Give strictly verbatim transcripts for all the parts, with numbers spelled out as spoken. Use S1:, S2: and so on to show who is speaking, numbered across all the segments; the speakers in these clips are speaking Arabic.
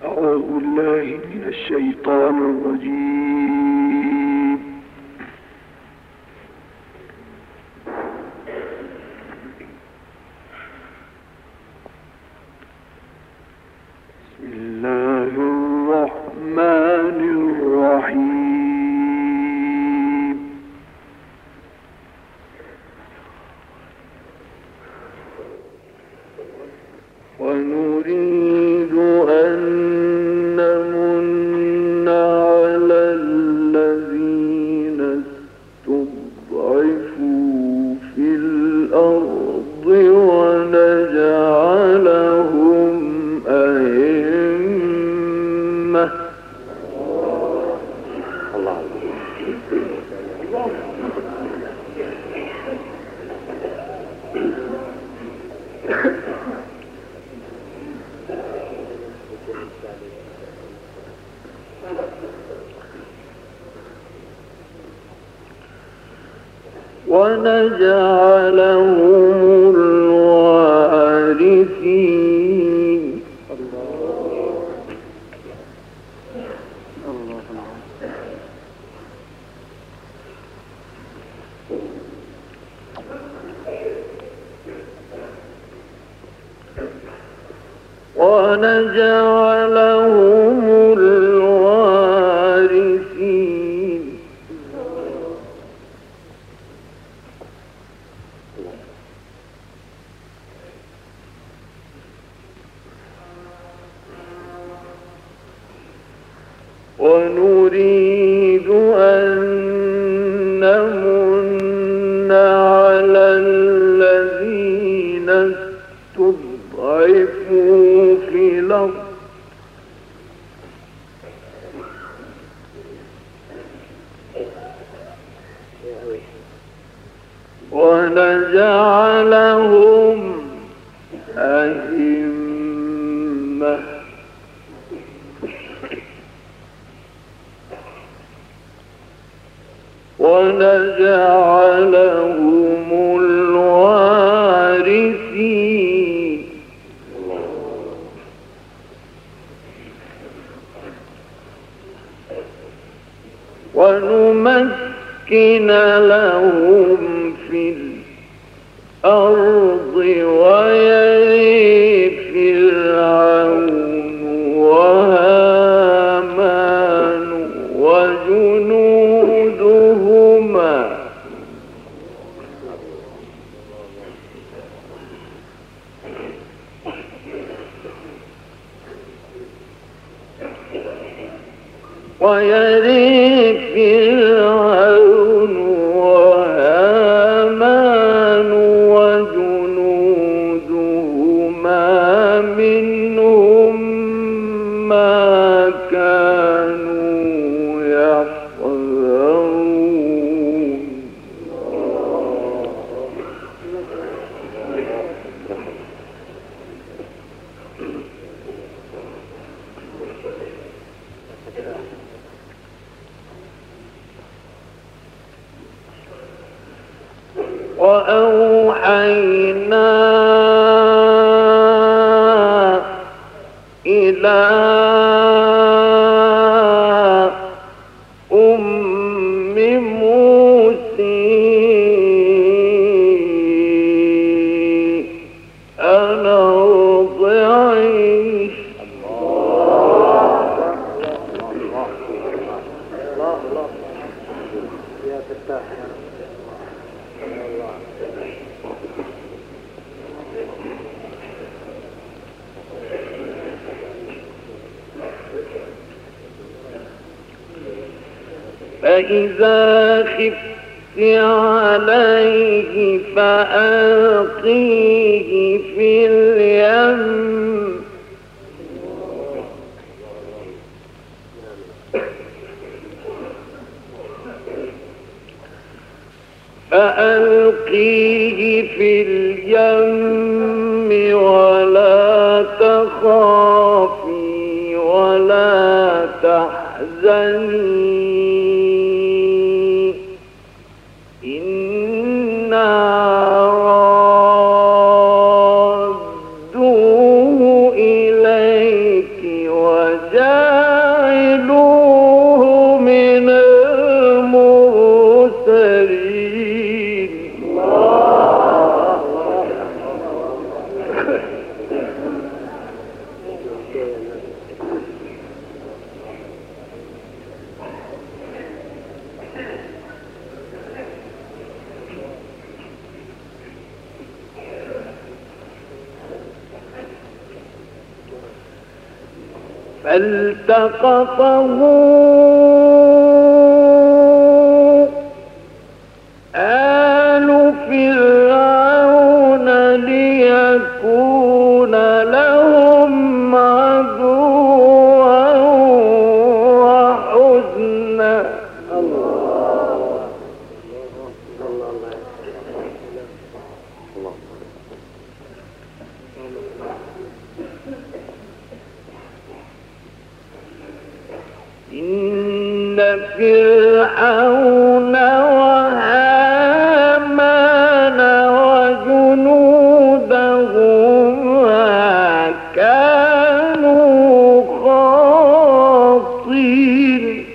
S1: أعوذ بالله من الشيطان الرجيم. بسم الله الرحمن الرحيم. ونريد أن نمن على الذين استضعفوا في الأرض ونجعلهم أئمة. ونجعلهم الوارثين. ونجعلهم الوارثين. ونريد أن نمن على الذين استضعفوا في الأرض ونجعلهم أئمة. ونجعلهم الوارثين. ونمكن لهم في الأرض ويرث فرعون وهامان وجنودهما ويرث فرعون وهامان وجنودهما منهم ما كانوا يحذرون. وأوحينا إلى أم موسى أن أرضعيه. فإذا خفت عليه فألقيه في اليم فألقيه في اليم ولا تخافي ولا تحزني ردوه إليك وجعلوه فالتقطه آل فرعون ليكون لهم عدوا وحزنا. الله إن فرعون وهامان وجنودهما كانوا خاطئين.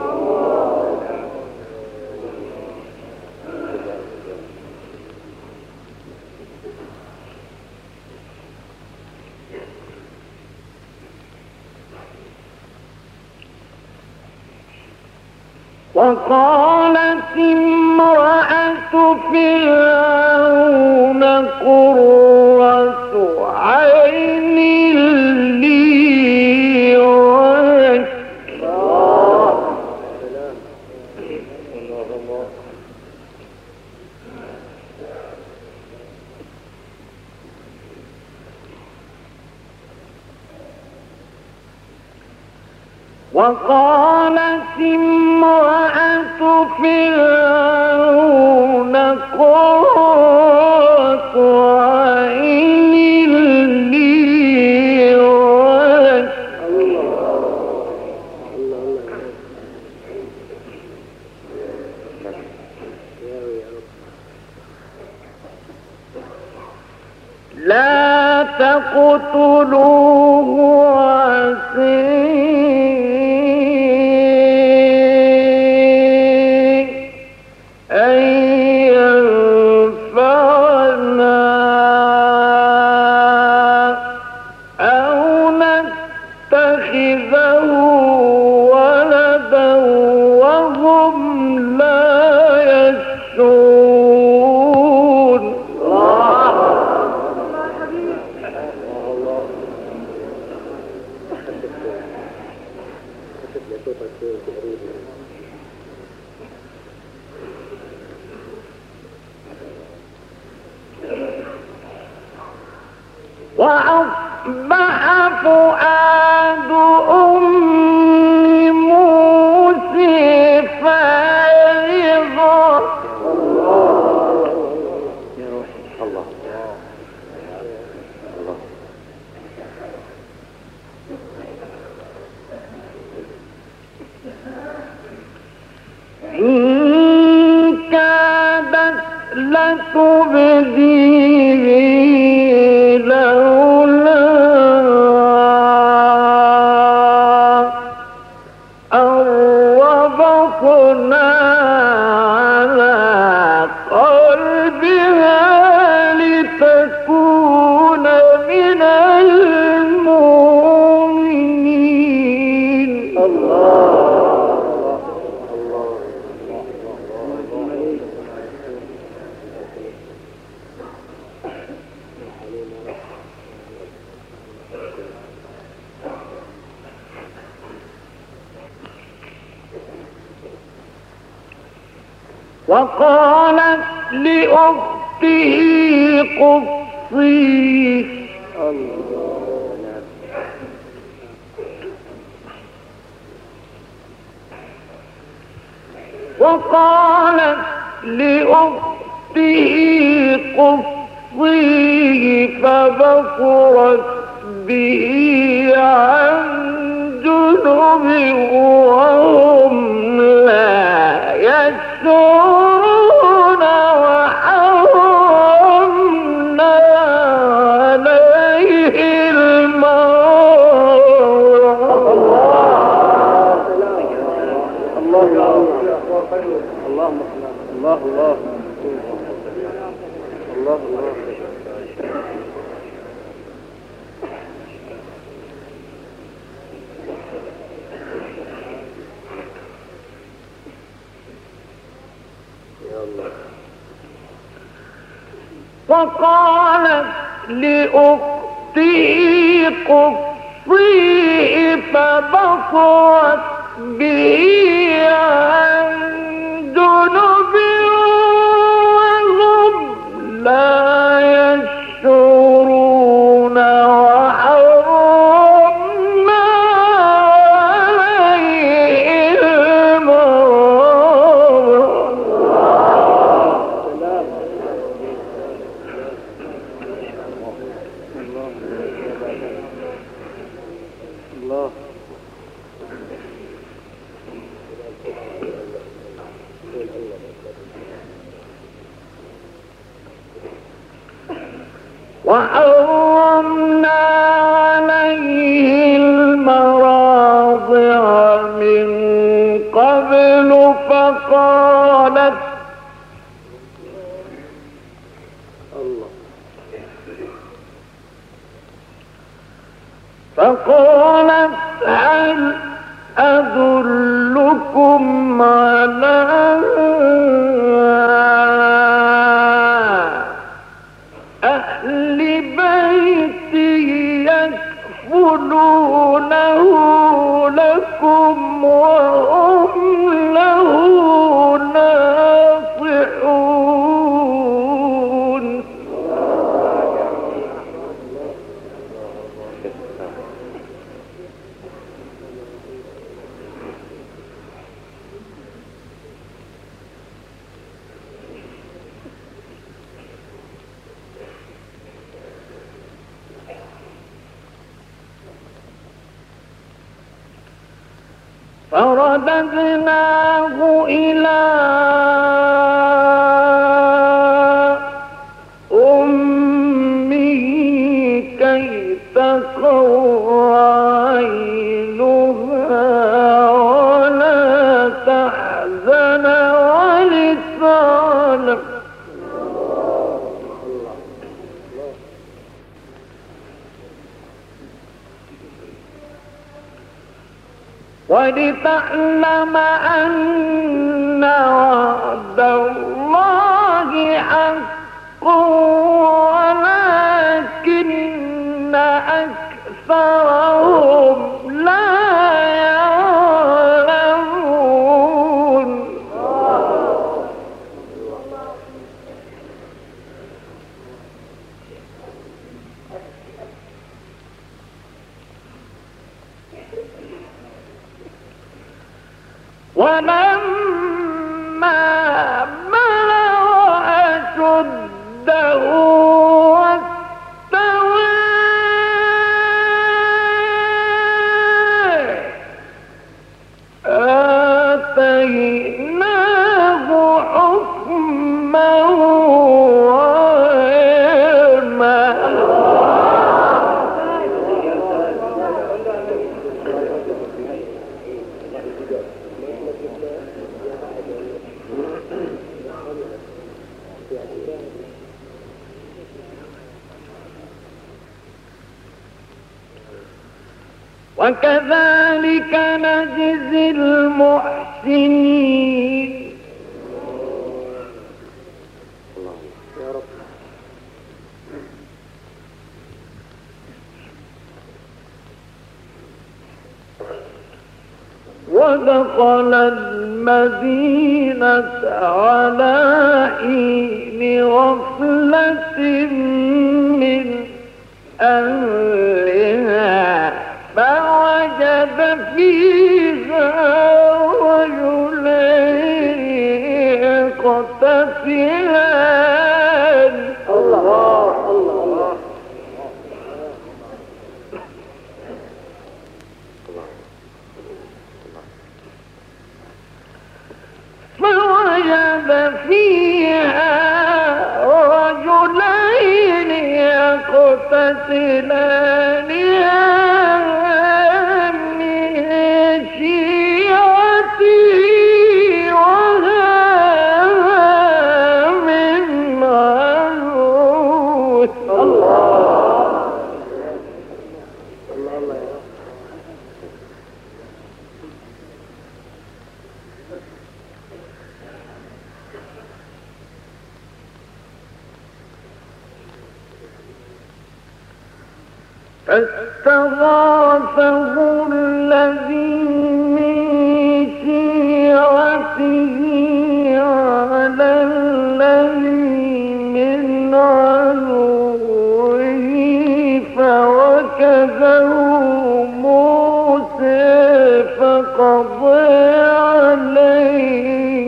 S1: وقالت امرأة فرعون قرة عين لي ولك. وقالت امرأة فرعون قرة عين لي ولك. لا تقتلوه عسى وأصبح فؤاد أم موسى فارغا. يا روحي الله الله. إن كادت لتبدي لولا أن ربطنا على قلبها لتكون من المؤمنين. الله الله. وقالت لأخته قصيه. وقالت لأخته قصيه فبصرت به عن جنب وهم لا يشعرون. وحرمنا عليه الموت. الله الله اللهم الله الله الله الله. وقالت لأخته قصيه فبصرت به عن جنب وهم لا يشعرون وحرمنا عليهم الله. وحرمنا عليه المراضع من قبل فقالت فقالت هل أدلكم على أهل بيت يكفلونه لكم وهم له ناصحون. فرددناه إلى أمه كي تقر عينها ولا تحزن ولتعلم ولتعلم أن وعد الله حق ولكن أكثرهم لا يعلمون. ولما بلغ أشده واستوى آتيناه حكما وعلما. وكذلك نجزي المحسنين. ودخل المدينة على حين غفلة من أهلها فوجد فيها رجلين يقتتلان. الله الله فوجد فيها رجلين يقتتلان من شيعته وهذا من عدوه. الله الله فاستغاثه الذي من شيعته على الذي من عدوه فوكزه موسى فقضى عليه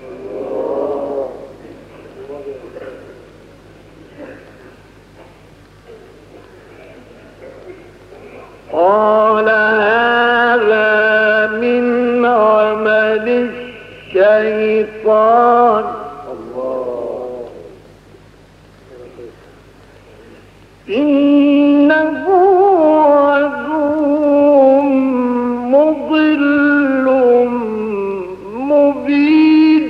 S1: قال هذا من عمل الشيطان إنه عدو مضل مبين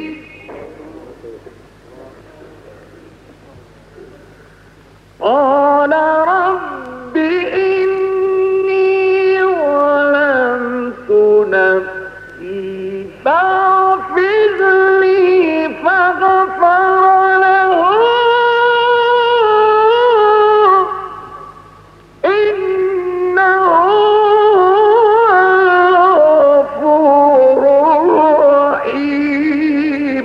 S1: قال رب إني ظلمت نفسي فاغفر لي فغفر له إنه غفور رحيم.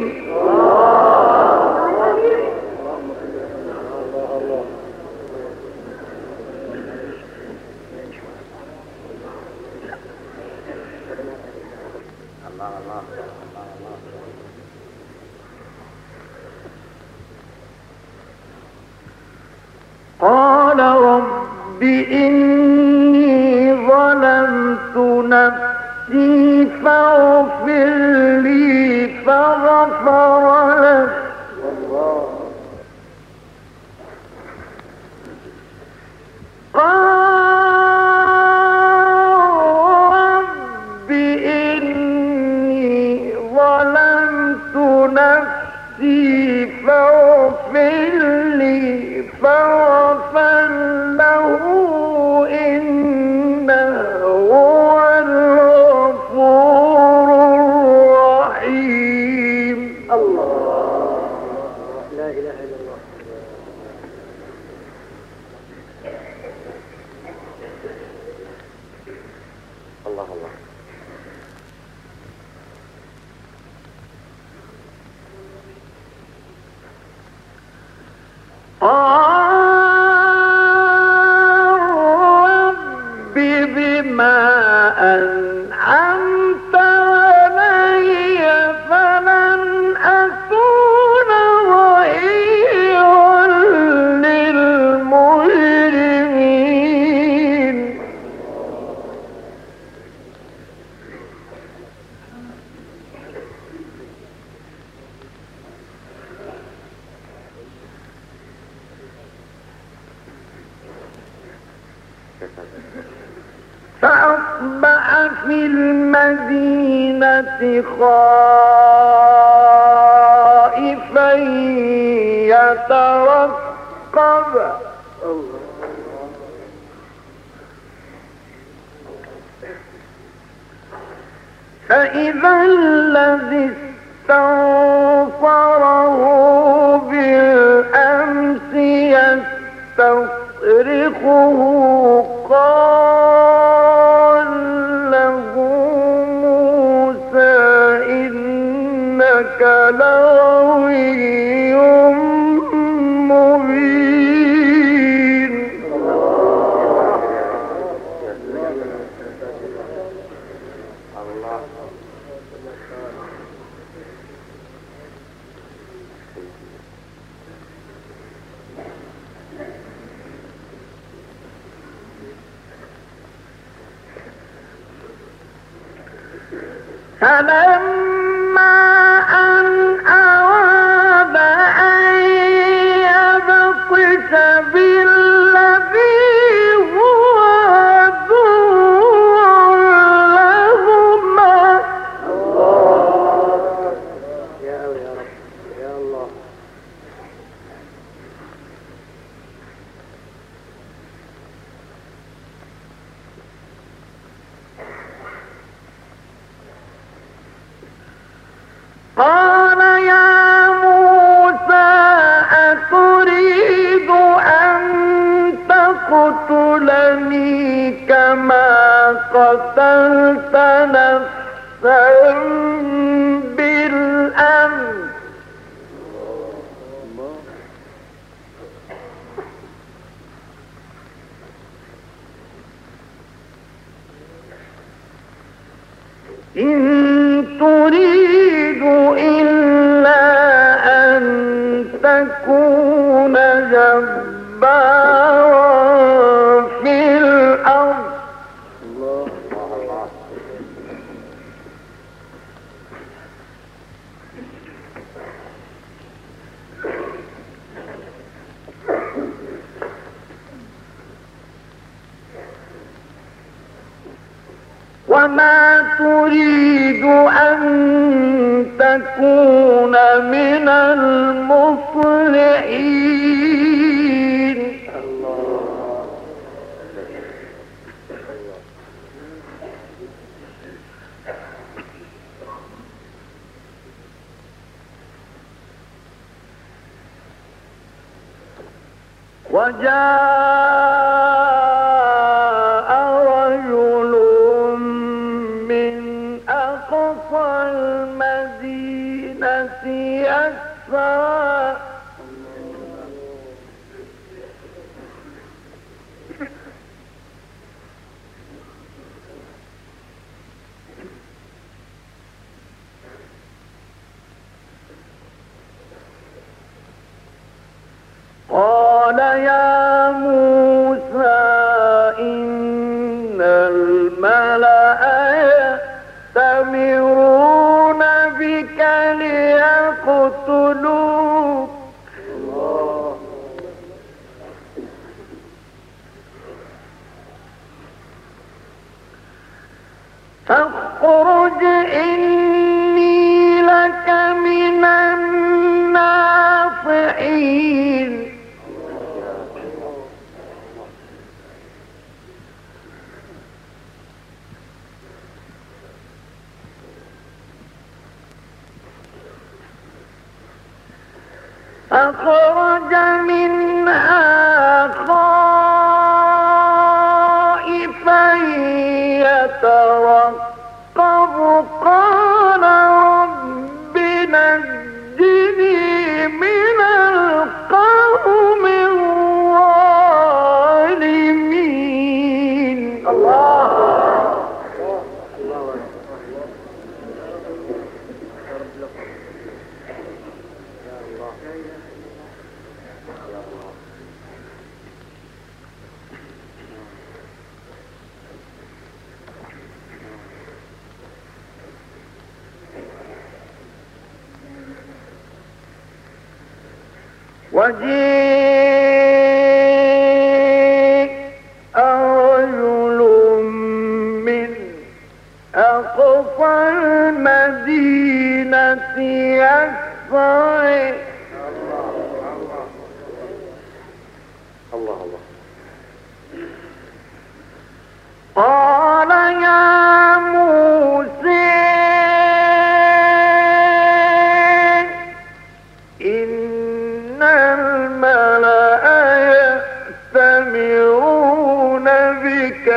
S1: قال رب إني ظلمت نفسي فاغفر لي فغفر له قال رب إني ظلمت نفسي فاغفر لي فغفر له إنه هو الغفور الرحيم. الله لا إله إلا الله. الله الله. رب بما أنعمت علي فلن أكون ظهيرا للمجرمين. فأصبح في المدينة خائفا يترقب فإذا الذي استنصره بالأمس يستصرخه قال له موسى إنك لغوي مبين. فلما أن أراد أن يبطش بالذي هو عدو لهما يا رب يا الله
S2: أخيك ما قتلت نفسا بالأمس إن تريد إلا أن تكون جبارا في الأرض وما تريد أن تكون من المصلحين وجاء رجل من أقصى المدينة يسعى قال يا موسى إن الملأ يأتمرون بك ليقتلوك فاخرج إني لك من الناصحين أخرج منها خائفا يترقب قال رب نجني من القوم الظالمين الله وجيء رجل من أقصى المدينة يسعى الله الله قال يا موسى إن الملأ يأتمرون بك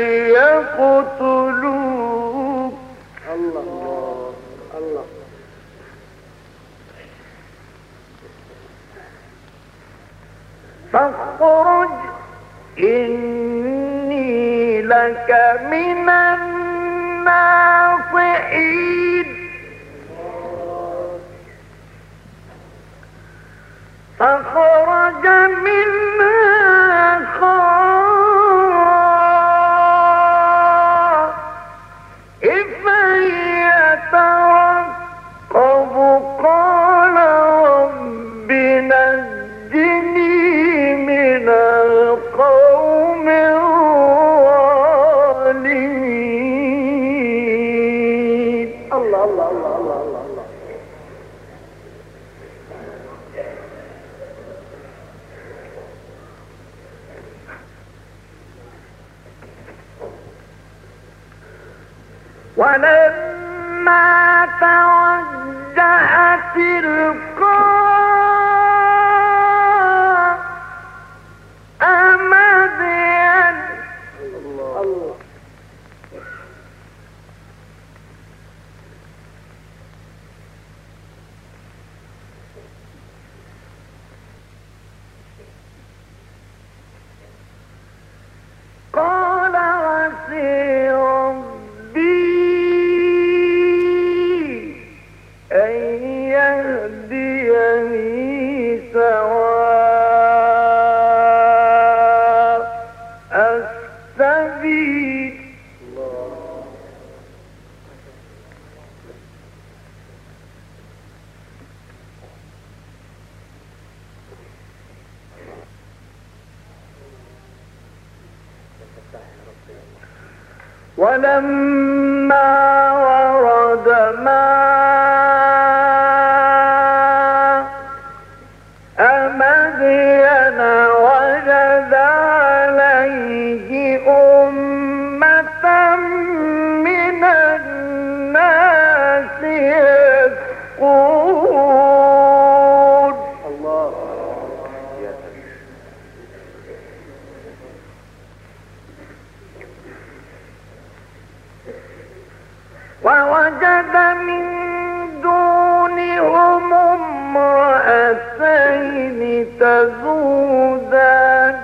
S2: ليقتلوك الله الله فاخرج إني لك من الناصحين فخرج منها خائفا يترقب قال رب نجني من القوم الظالمين الله الله الله الله الله ولما توجه تلقاء مدين شديد. ولما ورد ماء مدين وجد عليه أمة من الناس يسقون. الله. ووجد من دونهم امرأتين تذودان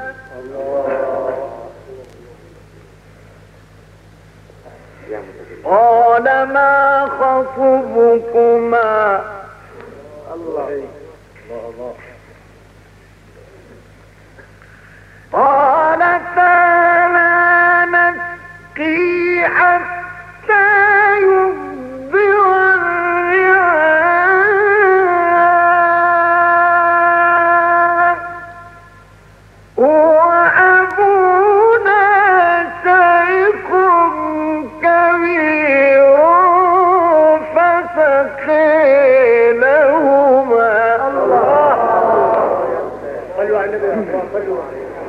S2: قال ما خطبكما قالتا لا نسقي حتى يصدر الرعاء وأبونا شيخ كبير فسقي لهما. الله. صلوا على النبي. صلوا.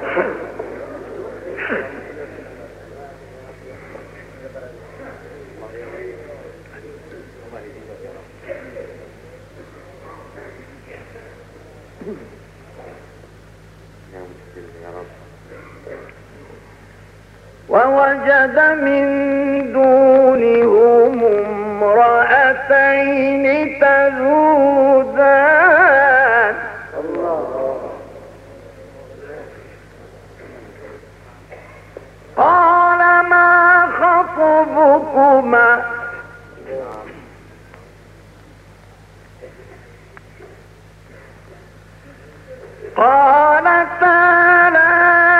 S2: ووجد من دونهم امرأتين تذودان قال ما خطبكما قالتا لا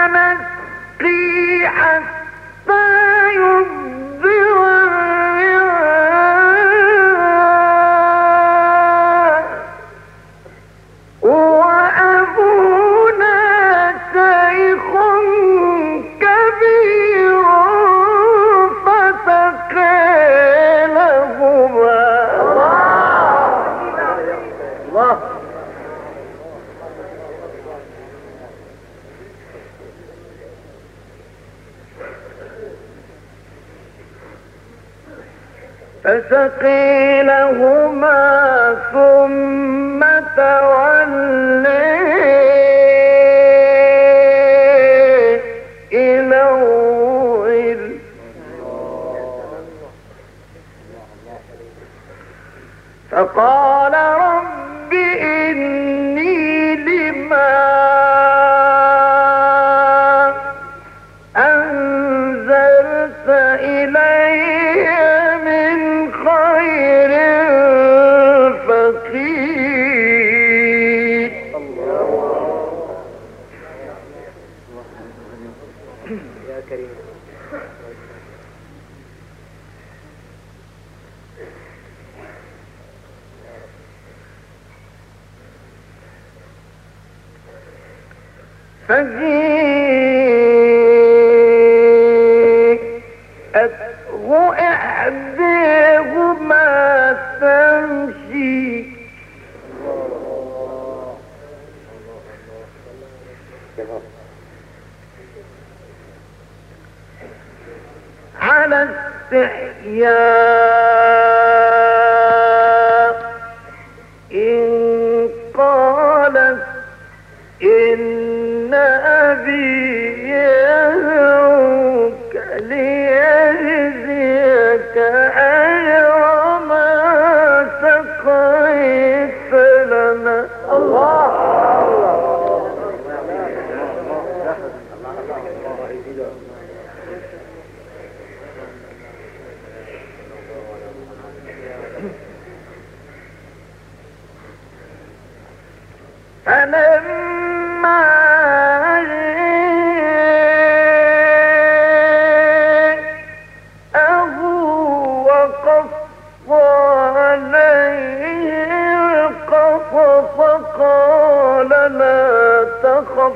S2: نسقي حتى يصدر الرعاء وأبونا شيخ كبير فسقي لهما. الله. فسقي لهما ثم تولي إلى الظل فقال رب إني لما أنزلت إلي من خير فقير. يا كريم. فجيءته إحداهما تمشي على استحياء إن قالت إن أبي يدعوك ليجزيك أجر ما سقيت لنا. الله. تخف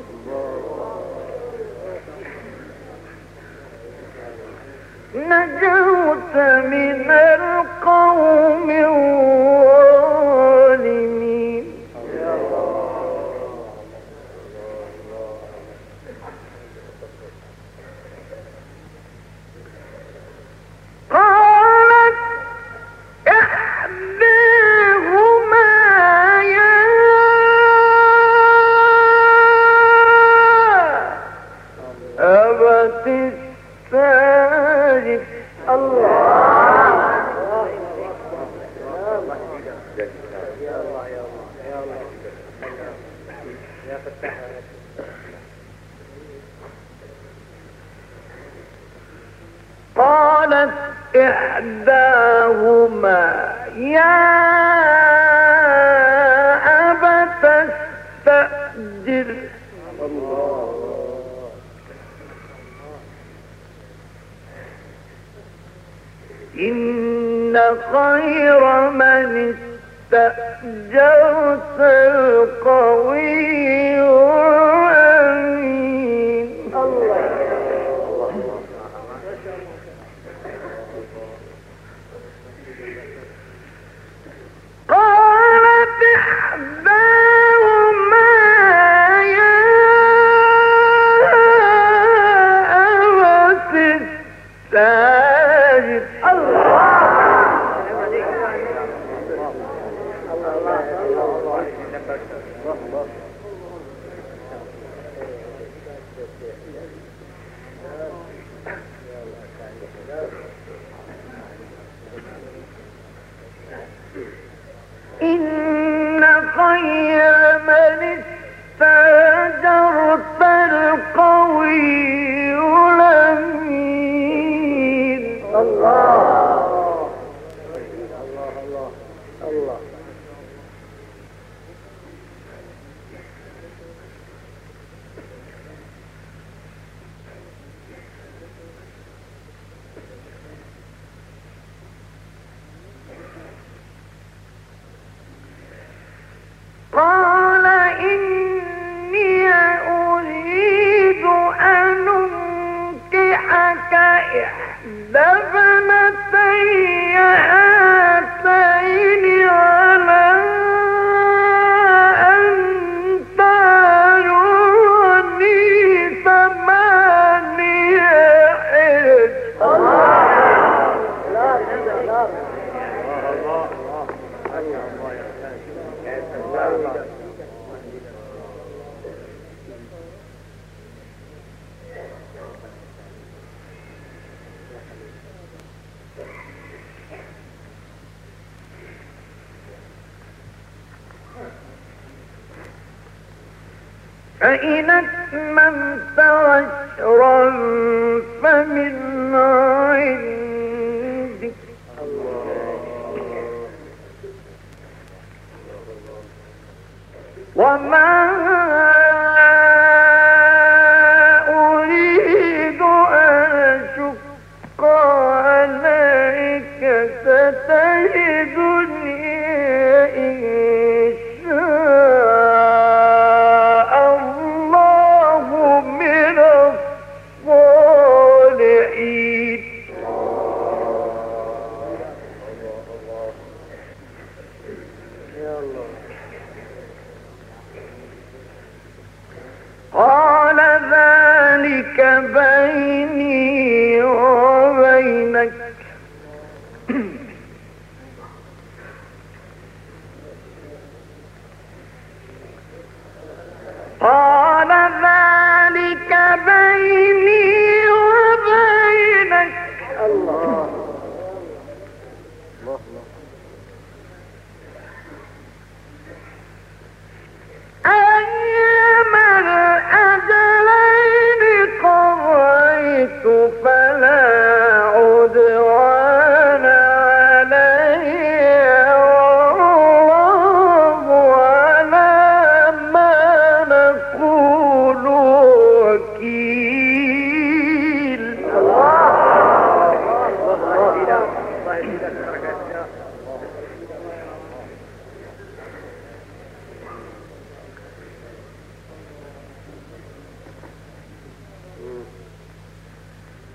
S2: نجوت من القوم الظالمين. قالت إحداهما يا أبت استاجر. الله يا الله يا الله يا الله يا فتاح. قالت إحداهما يا أبت استأجر إن خير من استأجرت القوي الأمين. الله قالت إحداهما يا أبت استأجر. إن خير من استأجرت القوي الأمين. الله الله الله الله. قال إني أريد أن أنكحك إحدى ابنتي هاتين على أن تأجرني ثمانية حجج. فإن أتممت عشرا فمن عندك وما أريد أن أشق عليك ستجدني إن شاء الله من الصالحين.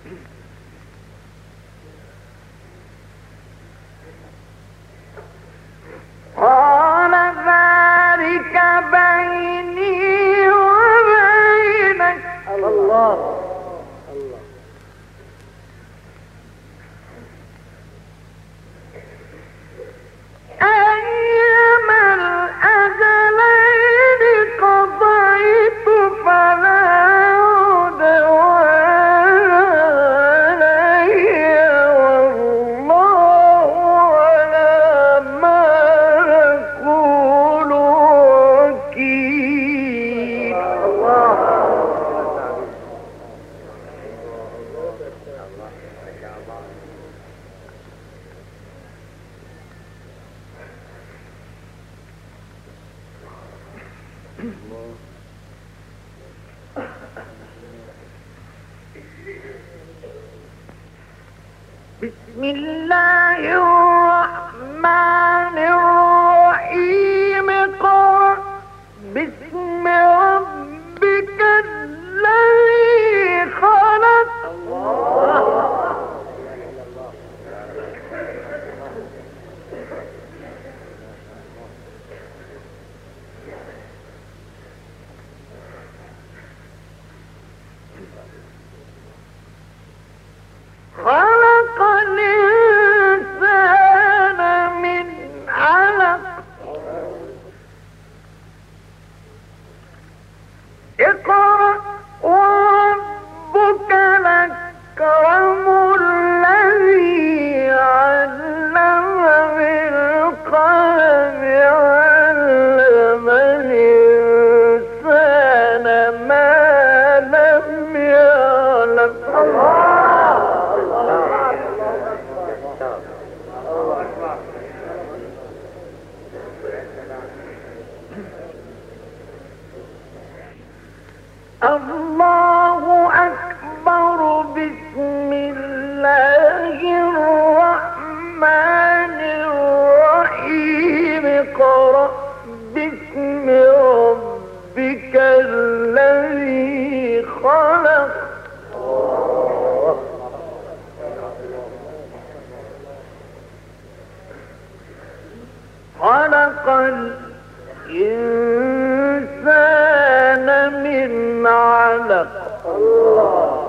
S2: قال ذلك بيني وبينك. الله الله. أيما الأجلين قضيت فلا عدوان علي والله على ما نقول وكيل. بسم الله الرحمن الرحيم. قل باسم ربك الذي خلق. خلق الإنسان من علق. اقرأ وربك الأكرم الذي علم بالقلم علم الإنسان ما لم يعلم. الله أكبر. بسم الله الرحمن الرحيم. اقرأ باسم ربك الذي خلق. خلق الإنسان من علق. الله.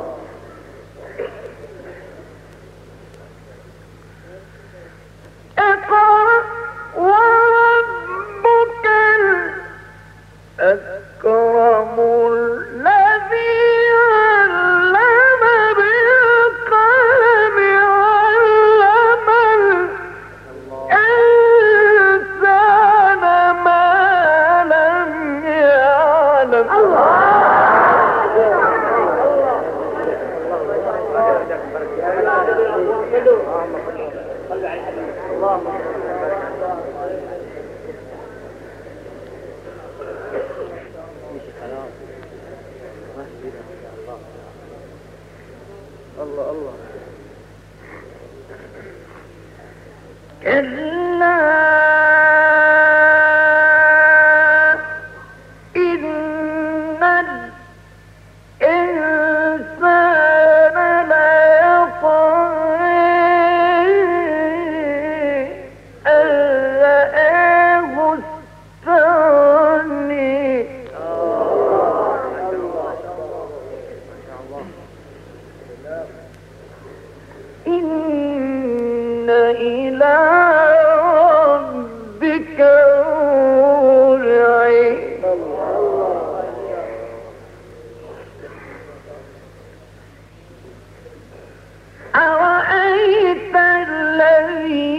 S2: اقرأ وربك الأكرم الذي علم بالقلم علم الإنسان ما لم يعلم. الله الله. كلا إن الإنسان ليطغى أن رآه استغنى. إن إلى ربك الرجع. أرأيت الذي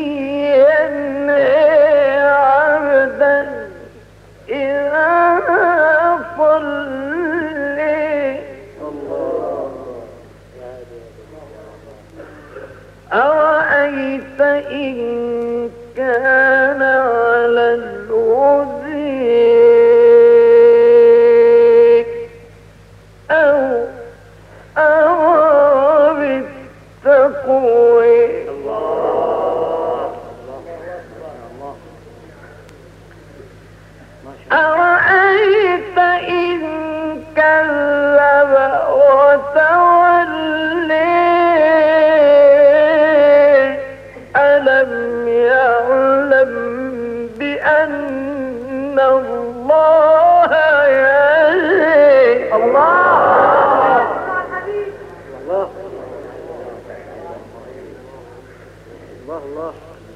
S2: ينهى عبدا إذا صلى. أرأيت إن كان على الهدى أو أمر بالتقوى. أرأيت إن كذب وتولى
S1: الله الله.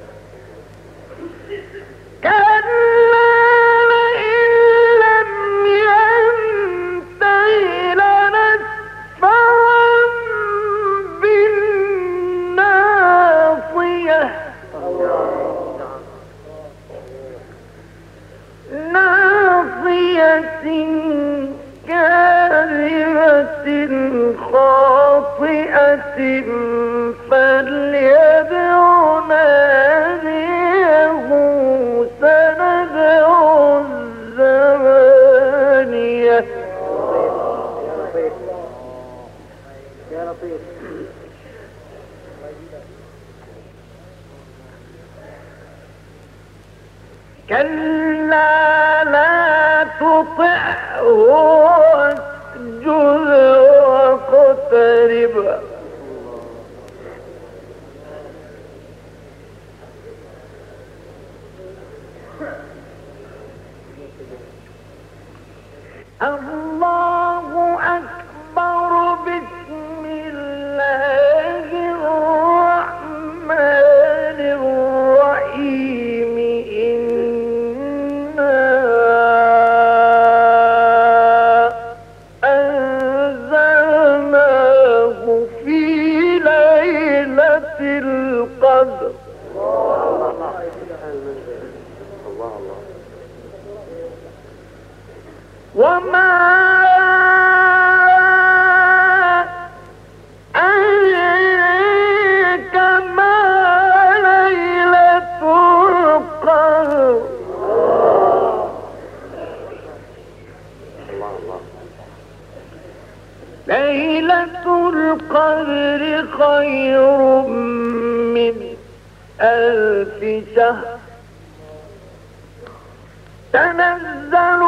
S2: كلا لئن لم ينته لنسفعا بالناصية ناصية كاذبة خاطئة فليدع ناديه سندع الزبانية.
S1: يا لطيف.
S2: كلا لا تطعه واسجد واقترب. الله أكبر. بسم الله الرحمن الرحيم. إنا أنزلناه في ليلة القدر.
S1: الله الله.
S2: وما أدريك ما ليلة القدر.
S1: الله الله.
S2: ليلة القدر خير من ألف شهر. تنزل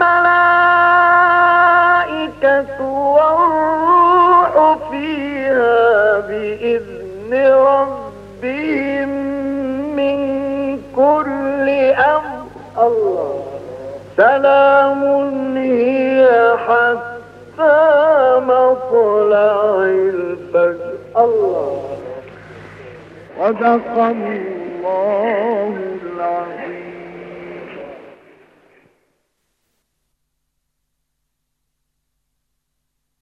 S2: الملائكة والروح فيها بإذن ربهم من كل أمر.
S1: الله.
S2: سلام هي حتى مطلع الفجر.
S1: الله.
S2: صدق الله العظيم.